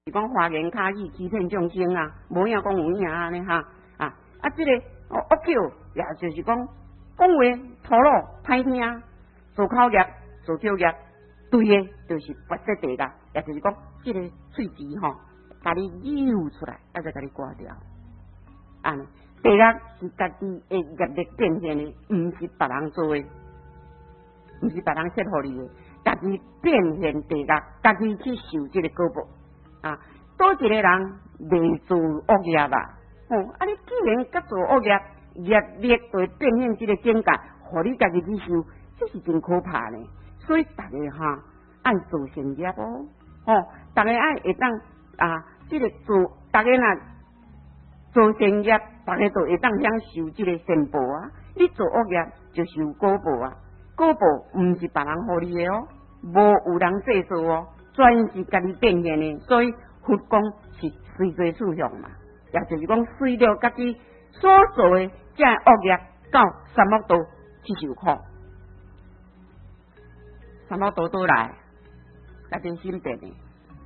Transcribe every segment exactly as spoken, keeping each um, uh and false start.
是讲花言巧语欺骗众生啊，无影讲有影安尼哈啊啊！这个哦恶口，也就是讲讲话吐露歹听，做口业、做口业，对的，就是跋涉地噶，也就是讲这个喙齿吼，甲你扭出来，啊再甲你刮掉。啊，地业是家己的业力变现的，毋是别人做的，毋是别人设互你的，家己变现地业，家己去受这个果报。啊，多一个人未做恶业吧？哦，啊，你既然甲做恶业，业力就会变现这个境界，互你家己去受，这是真可怕呢。所以大家哈爱做善业哦，哦，大家爱会当啊，这个做，大家若做善业，大家都会当享受这个善报啊。你做恶业就受果报啊，果报毋是别人互你的哦，无有人制作哦。全是家己变现的，所以佛讲是随罪处向嘛，也就是讲随着家己所做的这恶业到三恶道去受苦。三恶道倒来，家己心定的。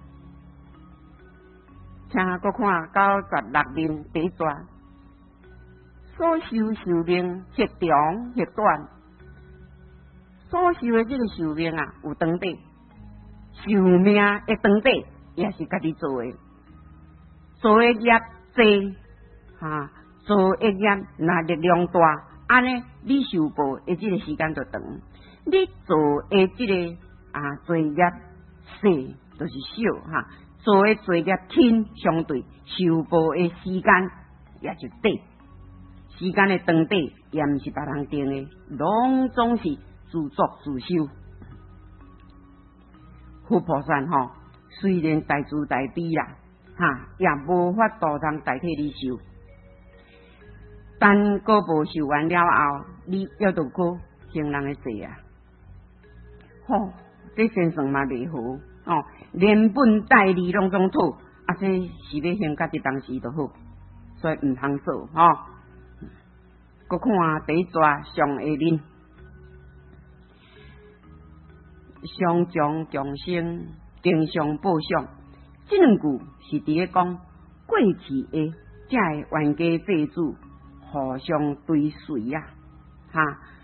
请搁看九十六面第一段，所受寿命或长或短，所受的这个寿命啊，有长短。寿命的长短也是家己做的，做的业多哈，做的业若力量大，安尼你受报的这个时间就长；你做的这个啊罪业细，就是少哈；做的罪业轻，相对受报的时间也就短。时间的长短也毋是别人定的，拢总是自作自受。佛菩萨吼，虽然大慈大悲啦，哈，也无法度通代替你受。但果报受完了后，你要度过行人的罪啊！吼，这先算嘛袂好哦，连本带利拢总错，啊，这是要先家己当时就好，所以毋通做吼。搁看第一段上下面。上将强生，经常报相，这两句是伫咧讲过去的这个冤家债主互相追随啊，哈，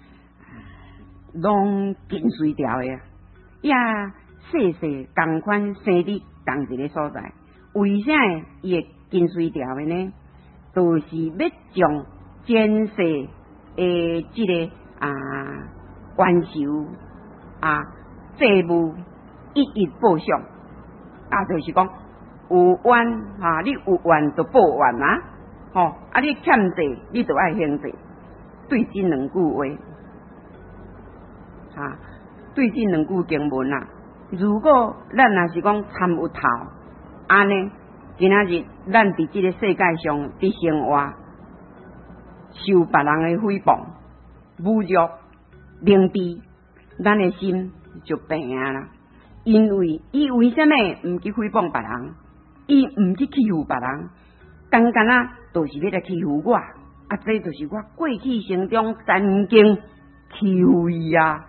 拢跟随掉的，也世世同款生伫同一个所在。为啥伊会跟随掉的呢？都、就是要将前世的这个啊冤仇啊。债务一一报上，啊，就是讲有冤哈、啊，你有冤就报冤啊，吼、哦，啊，你欠债你就爱还债，对这两句话，啊，对这两句经文啊，如果咱若是讲参有头，安尼，今仔日咱伫这个世界上伫生活，受别人的诽谤、侮辱、凌迟，咱的心就病啊啦，因为伊为什么毋去诽谤别人？伊毋去欺负别人，单单啊，都是要来欺负我。啊，这就是我过去生中曾经欺负伊啊，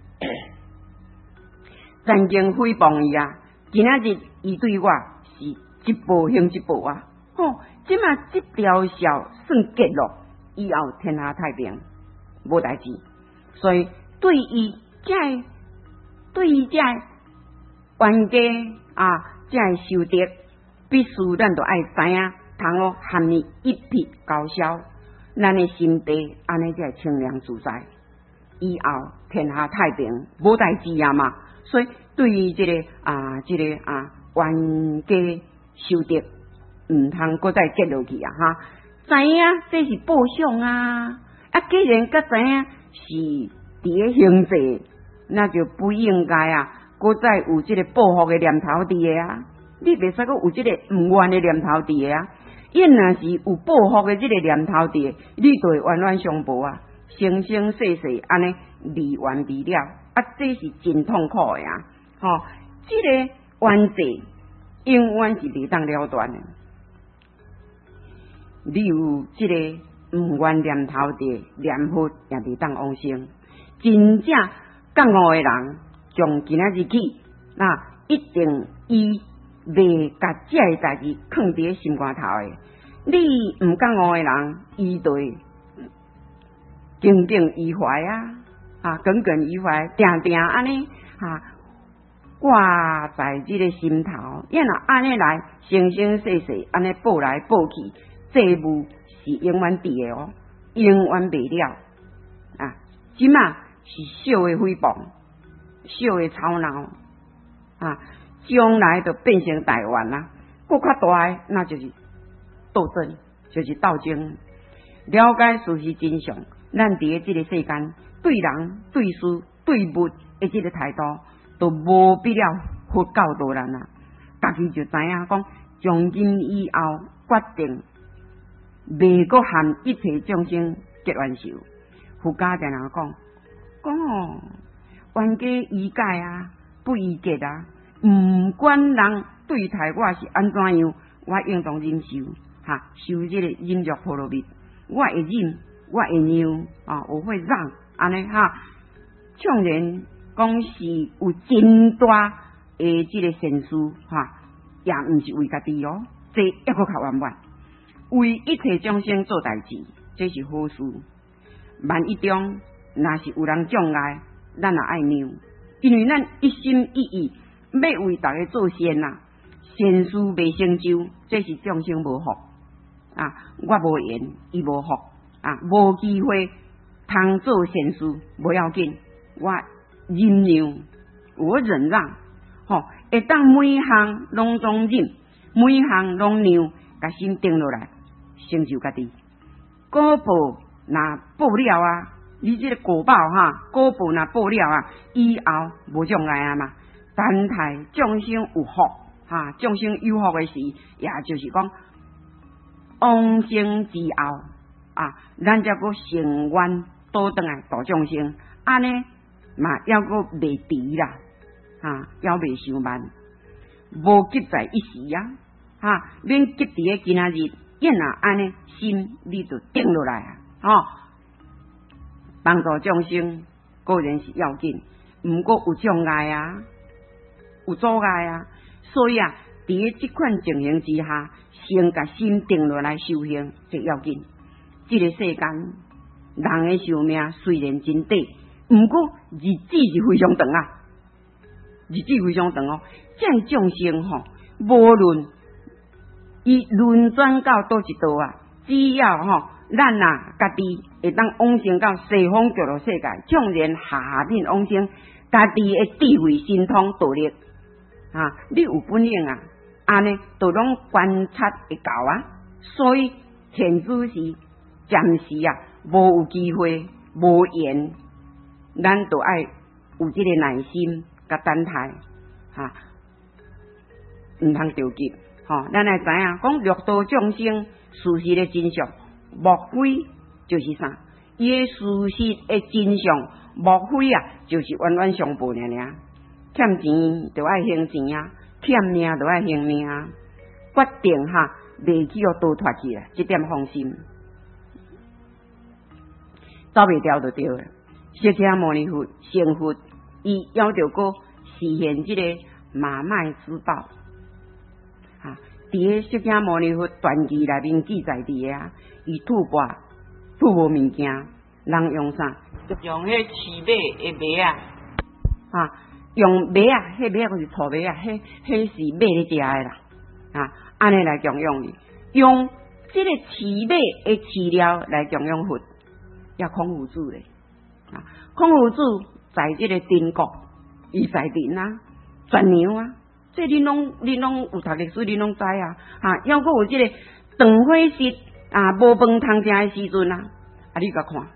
曾经诽谤伊啊。今仔日伊对我是一报还一报啊！吼，即马即条小算结束，以后天下太平，无代志。所以对伊这对于这冤家啊，这受敌，必须咱都爱知影，通哦含伊一笔勾销，咱的心地安尼才会清凉自在，以后天下太平，无代志啊嘛。所以对于这个啊，这个啊冤家受敌，唔通搁再结落去啊哈！知影这是报相啊，啊既然甲知影是伫咧行罪。那就不应该啊，搁再有这个报复的念头伫个啊！你袂使搁有这个唔愿的念头伫个啊！伊若是有报复的这个念头伫个，你就会冤冤相报啊，生生世世安尼未完未了啊！这是真痛苦的啊！吼、哦，这个冤罪永远是袂当了断的。你有这个唔愿念头伫，念佛也袂当往生，真正。觉悟的人，从今仔日起，那一定以袂甲这个代志藏伫心肝头的。你毋敢悟的人，伊就会耿耿于怀啊，啊，耿耿于怀，定定安尼啊，挂在这个心头。因若安尼来，生生世世安尼报来报去，债务是永远伫的哦，永远袂了啊！即马是小的诽谤，小的吵闹啊，将来就变成大冤啦。搁较大的那就是斗争，就是斗争。了解事实真相，咱伫咧即个世间，对人、对事、对物的即个态度，都无必要佛教导人啊。家己就知影讲，从今以后决定袂阁含一切众生结冤仇。佛家定人讲，讲哦，冤家宜解啊，不宜结啊。毋管人对待我是安怎样，我应当忍受，哈，受这个忍辱波罗蜜。我会忍，我会让啊，我会让，安尼哈。纵然讲是有真大的这个善事哈，也毋是为家己哦，这一个较圆满，为一切众生做代志，这是好事。万一中若是有人障碍，咱也爱让，因为咱一心一意要为大家做善呐，善事未成就，这是众生无福。啊！我无缘，伊无福啊，无机会通做善事，无要紧。我忍让，我忍让，吼、哦，会当每项拢总忍，每项拢让，甲心定落来，成就家己。果报若报了啊，你这个果报哈，果报若报了啊，以后无障碍啊嘛。等待众生有福哈，众生有福的时，也就是讲。往生之后啊，咱才阁成愿倒转来度众生，安尼嘛还阁未迟啦，啊，还未伤慢，无急在一时啊，哈，免急伫个今仔日，因若安尼心你就定落来啊，吼，帮助众生固然是要紧，毋过有障碍啊，有阻碍啊，所以啊，伫个即款情形之下。先甲心定落来修行最要紧。这个世间人的寿命虽然真短，毋过日子是非常长啊，日子非常长哦。这众生吼，无论伊轮转到倒一道啊，只要吼咱啊家己会当往生到西方极乐世界，纵然下面往生，家己的智慧神通道力啊，你有本领啊。安尼都拢观察会到啊，所以现主是暂时啊，无有机会，无缘，咱都爱有这个耐心甲等待，哈，毋通着急，吼，咱来知影讲六道众生事实的真相，莫非就是啥？伊的事实的真相，莫非啊，就是冤冤相报尔尔，欠钱就爱还钱啊。欠命就爱还命，决定哈，袂去互倒脱去啦，这点放心，走袂掉就对了。释迦牟尼佛成佛，伊要着个实现这个马麦之宝，哈，伫个释迦牟尼佛传记内面记载伫个啊，伊吐蕃吐无物件，人用啥？用迄饲马的马啊，啊。用马啊，迄马就是草马啊，迄迄是马咧食的啦，啊，安尼来供养你，用这个饲马的饲料来供养佛，也孔夫子咧，啊，孔夫子在这个中国，伊在顶啊，全牛啊，这恁拢恁拢有读历史，恁拢知啊，啊，要阁有这个长火食啊，无饭通食的时阵啊，啊，你甲看，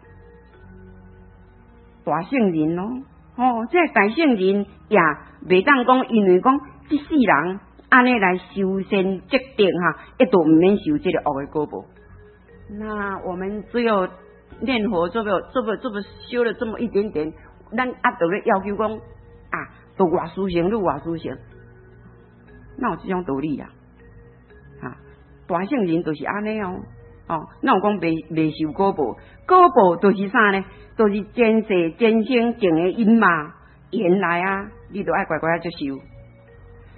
大圣人咯。哦，这大圣人也袂当讲，因为讲这世人安尼来修仙积德哈，一度毋免受这个恶的果报。那我们只有念佛做不做不做不修了这么一点点，咱啊都咧要求讲啊，都外修行，愈外修行，哪有这种道理啊？啊，大圣人就是安尼哦。哦，那有讲未未受果报，果报就是啥呢？就是前世前生种的因嘛，缘来啊，你都爱乖乖啊接受。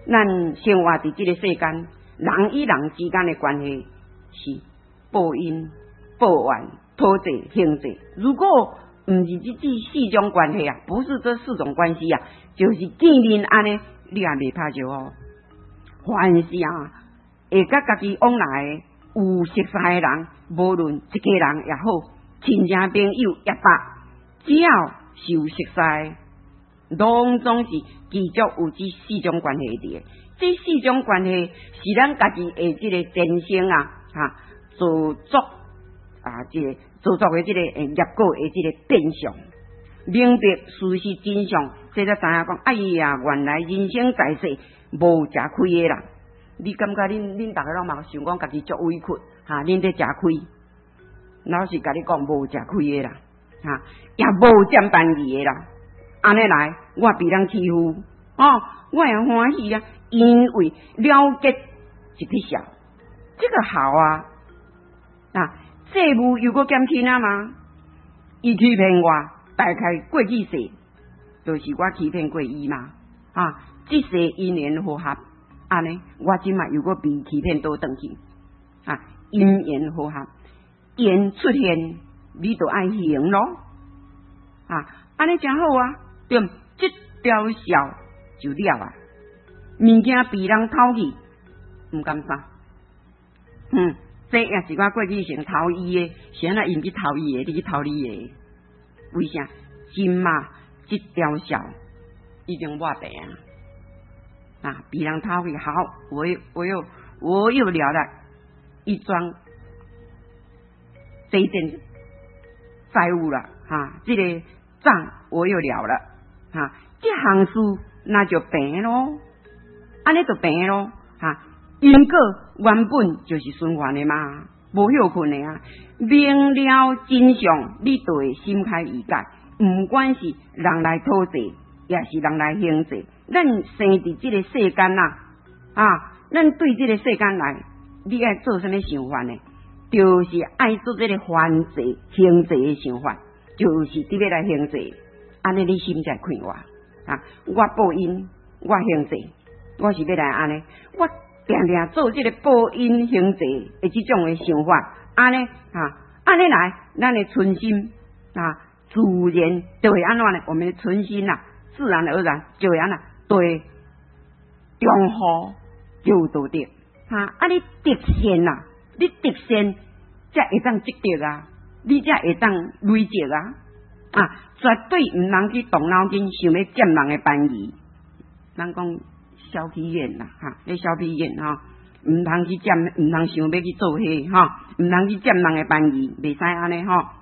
咱生活伫即个世间，人与人之间的关系是报因、报怨、讨债、行债。如果毋是即这四种关系啊，不是这四种关系啊，就是见面安尼，你也袂拍招呼。凡是啊，会甲家己往来的有熟识的人，无论一家人也好，亲戚朋友也罢，只要是有熟识，拢总是继续有这四种关系伫的。这四种关系是咱家己的这个人生啊，哈，做作啊，这个做作的这个诶业果的这个变相，明白事实真相，这才知影讲，哎呀，原来人生在世无吃亏的啦。你感觉恁恁大家拢嘛想讲家己足委屈，哈，恁在吃亏，老实甲你讲无吃亏的啦，哈，也无占便宜的啦。安尼来，我被人欺负，哦，我也欢喜啊，因为了解一笔小，这个好啊，啊，债务又搁减轻啊嘛，伊欺骗我，大概过去世，就是我欺骗过伊嘛，啊，这世因缘和合，安尼，我即马又搁被欺骗倒转去，啊，因缘和合，缘出现，你就爱行咯，啊，安尼真好啊。对，这条笑就了啊！物件被人偷去，唔甘啥？嗯，这也是我过去先偷伊的，先来因去偷伊的，你去偷你的，为啥？今嘛这条笑已经抹白啊！啊，被人偷去，好，我又我又我又了了一桩这一件债务了哈，这个账我又了了。哈，这项事那就平咯，安尼就平咯，哈，因果原本就是循环的嘛，无休困的啊。明了真相，你就会心开意解。唔管是人来讨债，也是人来行债，咱生伫这个世间呐，啊，咱对这个世间来，你爱做什么想法呢？就是爱做这个还债、行债的想法，就是伫要来行债。安尼你心才快活啊！我报因，我行债，我是要来安尼。我定定做这个报因行债的这种的想法，安尼啊，安尼来，咱的存心啊，自然就会安怎呢？我们的存心呐、啊，自然而然就会安那对中好就都得啊！啊，你得先呐、啊，你得先才会当积德啊，你才会当累积啊。啊，绝对唔能去动脑筋想要占人的便宜。咱讲小屁眼啦，哈，你小屁眼哈，唔通去占，唔通想要去做迄哈，唔通去占人的便宜，袂使安尼哈。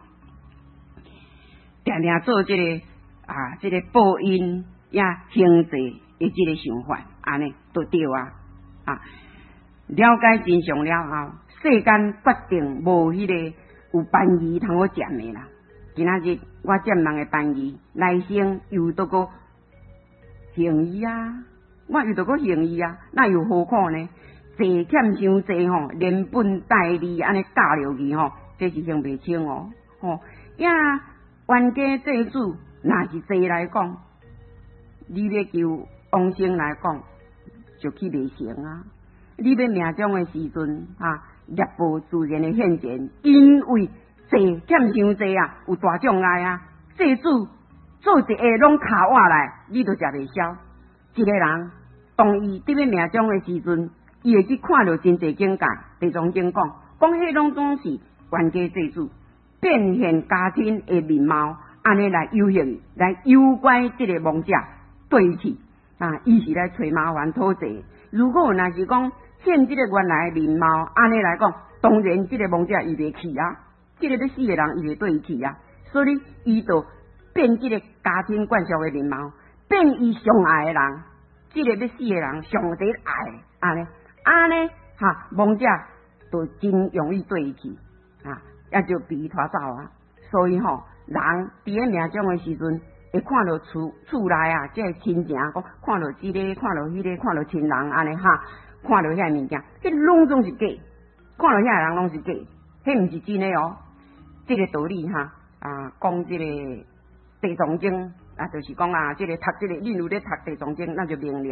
定定做这个啊，这个报因也行债的这个想法，安尼都对啊。啊，了解真相了后，世间决定无迄个有便宜通好占的啦。今仔日我占人的便宜，来生又都个行医啊，我又都个行医啊，那又何苦呢？借欠伤济吼，连本带利安尼教落去吼，这是行袂清哦。吼，呀，冤家债主，若是债来讲，你要求往生来讲，就去袂成啊。你要命中的时阵啊，业报自然的现前，因为债欠伤济啊，有大障碍啊！债主做一下拢卡瓦来，你都食袂消。一个人当伊伫咧命中的时阵，伊会去看到真济境界。地藏经讲，讲迄拢总是冤家债主变现家庭的面貌，安尼来诱骗、来诱拐这个亡者对去啊！伊是来找麻烦讨债。如果若是讲现这个原来的面貌，安尼来讲，当然这个亡者伊袂去啊。这个要死的人，伊会对去啊，所以伊就变这个家庭惯俗的面貌，变伊上爱的人，这个要死的人上得爱，安尼安尼哈，亡者就真容易对去啊，也就被伊拖走啊。所以吼，人伫咧命中的时阵，会看到厝厝内啊，即个亲情讲看到这个，看到迄个，看到亲人安尼哈，看到遐物件，迄拢总是假，看到遐人拢是假，迄毋是真的哦。这个道理哈啊，讲这个地藏经啊，就是讲啊，这个读这个，恁有咧读地藏经，那就明了。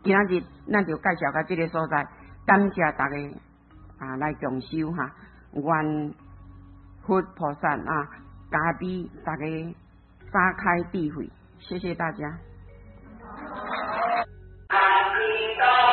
今仔日咱就介绍到这个所在，感谢大家啊来共修哈，愿佛菩萨啊加庇大家打开智慧，谢谢大家。阿弥陀